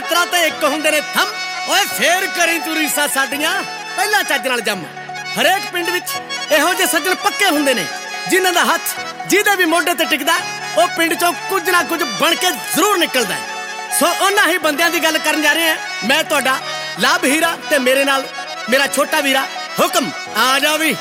ਮਿੱਤਰਾਂ ਤੇ ਇੱਕ ਹੁੰਦੇ ਨੇ ਥੰਮ। ਓਏ ਫੇਰ ਕਰੀ ਤੂੰ ਰੀਸਾਂ ਸਾਡੀਆਂ ਪਹਿਲਾਂ ਚੱਜ ਨਾਲ ਜੰਮ। ਹਰੇਕ ਪਿੰਡ ਵਿੱਚ ਇਹੋ ਜਿਹੇ ਸੱਜਣ ਪੱਕੇ ਹੁੰਦੇ ਨੇ ਜਿਨ੍ਹਾਂ ਦਾ ਹੱਥ ਜਿਹਦੇ ਵੀ ਮੋਢੇ ਤੇ ਟਿਕਦਾ ਉਹ ਪਿੰਡ ਚੋਂ ਕੁਝ ਨਾ ਕੁਝ ਬਣ ਕੇ ਜ਼ਰੂਰ ਨਿਕਲਦਾ। ਸੋ ਉਹਨਾਂ ਹੀ ਬੰਦਿਆਂ ਦੀ ਗੱਲ ਕਰਨ ਜਾ ਰਹੇ ਹਾਂ। ਮੈਂ ਤੁਹਾਡਾ ਲਾਭ ਹੀਰਾ ਤੇ ਮੇਰੇ ਨਾਲ ਮੇਰਾ ਛੋਟਾ ਵੀਰਾ ਹੁਕਮ। ਆ ਜਾ ਵੀ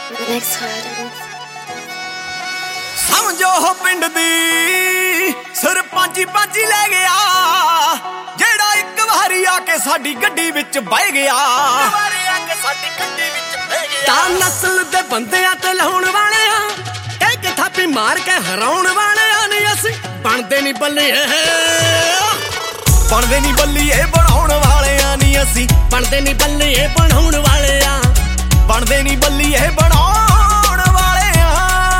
ਸਮਝੋ ਪਿੰਡ ਦੀ ਸਰਪੰਚੀ ਪੰਚੀ ਲੈ ਗਿਆ ਜਿਹੜਾ ਇੱਕ ਵਾਰੀ ਆ ਕੇ ਸਾਡੀ ਗੱਡੀ ਵਿੱਚ ਬਹਿ ਗਿਆ। ਤਾਂ ਨਸਲ ਦੇ ਬੰਦਿਆਂ ਤੇ ਲਾਉਣ ਵਾਲਿਆਂ ਇੱਕ ਥਾਪੀ ਮਾਰ ਕੇ ਹਰਾਉਣ ਵਾਲਿਆਂ ਨਹੀਂ ਅਸੀਂ ਬਣਦੇ ਨਹੀਂ ਬੱਲੀਏ। ਬਣਦੇ ਨਹੀਂ ਬੱਲੀਏ ਬਣਾਉਣ ਵਾਲਿਆਂ ਨਹੀਂ ਅਸੀਂ ਬਣਦੇ ਨਹੀਂ ਬੱਲੀਏ ਬਣਾਉਣ ਵਾਲਿਆਂ ਬਣਦੇ ਨਹੀਂ ਬੱਲੀਏ ਬਣਾਉਣ ਵਾਲਿਆਂ।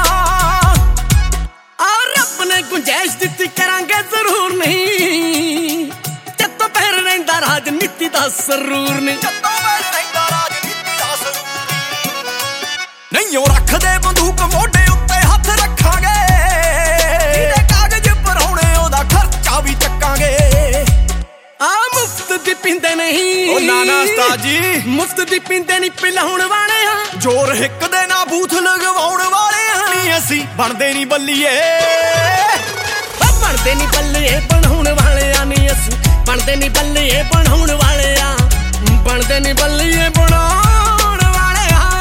ਆ ਰੱਬ ਨੇ ਗੁੰਜਾਇਸ਼ ਦਿੱਤੀ ਕਰਾਂਗੇ ਜ਼ਰੂਰ ਨਹੀਂ ਜੱਤੋਂ ਪਹਿਰ ਰਹਿੰਦਾ ਰਾਜਨੀਤੀ ਦਾ ਸਰੂਰ ਨਹੀਂ। ਨਹੀਂ ਉਹ ਰੱਖਦੇ ਬੰਦੂਕ ਮੋਢੇ ਉੱਤੇ ਹੱਥ ਰੱਖਾਂਗੇ ਜਿਹਦੇ ਕਾਗਜ਼ ਭਰਾਉਣੇ ਉਹਦਾ ਖਰਚਾ ਵੀ ਚੱਕਾਂਗੇ। ਆ ਮੁਫਤ ਦੀ ਪੀਂਦੇ ਨਹੀਂ ਉਹ ਨਾ ਉਸਤਾਦ ਜੀ ਮੁਫਤ ਦੀ ਪੀਂਦੇ ਨਹੀਂ ਪਿਲਾਉਣ ਵਾਲੇ ਆ ਜੋਰ ਹਿੱਕ ਦੇ ਨਾ ਬੂਥ ਲਗਵਾਉਣ ਵਾਲੇ ਨਹੀਂ ਅਸੀਂ ਬਣਦੇ ਨਹੀਂ ਬੱਲੀਏ। ਬਣਦੇ ਨਹੀਂ ਬੱਲੀਏ ਬਣਾਉਣ ਵਾਲੇ ਆ ਨਹੀਂ ਅਸੀਂ ਬਣਦੇ ਨਹੀਂ ਬੱਲੀਏ ਬਣਾਉਣ ਵਾਲੇ ਆ ਬਣਦੇ ਨਹੀਂ ਬੱਲੀਏ ਬਣਾਉਣ ਵਾਲੇ ਆ।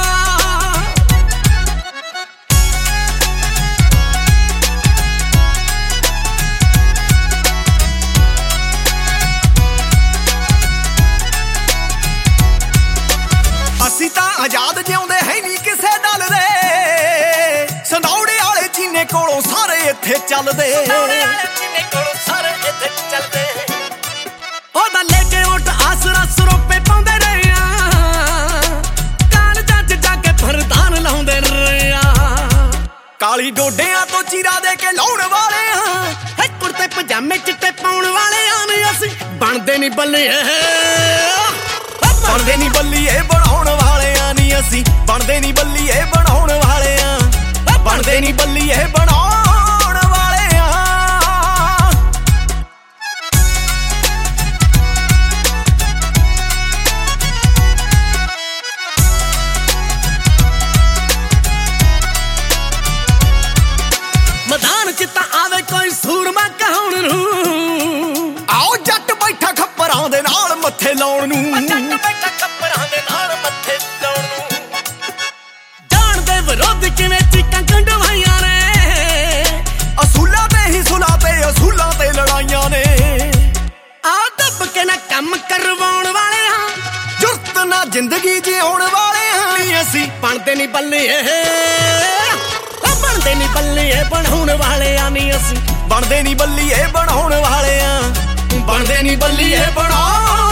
ਅਸੀਂ ਤਾਂ ਆਜ਼ਾਦ ਜਿਉਂਦੇ ਹੈ ਨਹੀਂ ਕਿਸੇ ਦਲ ਦੇ ਸੰਧੌੜੇ ਵਾਲੇ ਚੀਨੇ ਕੋਲੋਂ ਸਾਰੇ ਇੱਥੇ ਚੱਲਦੇ। ਉਹਦਾ ਲੈ ਕੇ ਓਟ ਆਸਰਾ ਸਰੋਪੇ ਪਾਉਂਦੇ ਰਹੇ ਆ ਕਾਲਜਾਂ 'ਚ ਜਾ ਕੇ ਫਰਦਾਨ ਲਾਉਂਦੇ ਰਹੇ ਆ। ਕਾਲੀ ਡੋਡਿਆਂ ਤੋਂ ਚੀਰਾ ਦੇ ਕੇ ਲਾਉਣ ਵਾਲੇ ਆ ਕੁੜਤੇ ਪਜਾਮੇ ਚਿੱਟੇ ਪਾਉਣ ਵਾਲੇ ਆ ਨਹੀਂ ਅਸੀਂ ਬਣਦੇ ਨਹੀਂ ਬੱਲੀਏ। ਬਣਦੇ ਨਹੀਂ ਬੱਲੀਏ ਬਣਾਉਣ ਵਾਲਿਆਂ ਨਹੀਂ ਅਸੀਂ ਬਣਦੇ ਨਹੀਂ ਬੱਲੀਏ ਬਣਾਉਣ ਵਾਲਿਆਂ ਬਣਦੇ ਨਹੀਂ ਬੱਲੀਏ ਬਣਾਉਣ ਵਾਲਿਆਂ। ਮੈਦਾਨ 'ਚ ਤਾਂ ਆਵੇ ਕੋਈ ਸੂਰਮਾ ਕਹਾਉਣ ਨੂੰ ਆਓ ਜੱਟ ਬੈਠਾ ਖੱਪਰਾਂ ਦੇ ਨਾਲ ਮੱਥੇ ਲਾਉਣ ਨੂੰ ਜਾਣਦੇ ਵਿਰੋਧ ਕਿਵੇਂ ਚੀਕਾਂ ਕੰਢਵਾਈਆਂ ਨੇ ਅਸੂਲਾਂ ਤੇ ਹੀ ਸੁਲਾ ਤੇ ਅਸੂਲਾਂ ਤੇ ਲੜਾਈਆਂ ਨੇ। ਆ ਦੱਬ ਕੇ ਨਾ ਕੰਮ ਕਰਵਾਉਣ ਵਾਲੇ ਆ ਜੁਰਤ ਨਾ ਜ਼ਿੰਦਗੀ ਜਿਉਣ ਵਾਲੇ ਹਾਂ ਅਸੀਂ ਬਣਦੇ ਨਹੀਂ ਬੱਲੀਏ। ਬਣਦੇ ਨਹੀਂ ਬੱਲੀਏ ਬਣਾਉਣ ਵਾਲੇ ਆ ਨਹੀਂ ਅਸੀਂ ਬਣਦੇ ਨਹੀਂ ਬੱਲੀਏ ਬਣਾਉਣ ਵਾਲਿਆਂ ਬਣਦੇ ਨਹੀਂ ਬੱਲੀਏ ਬਣਾਉਣ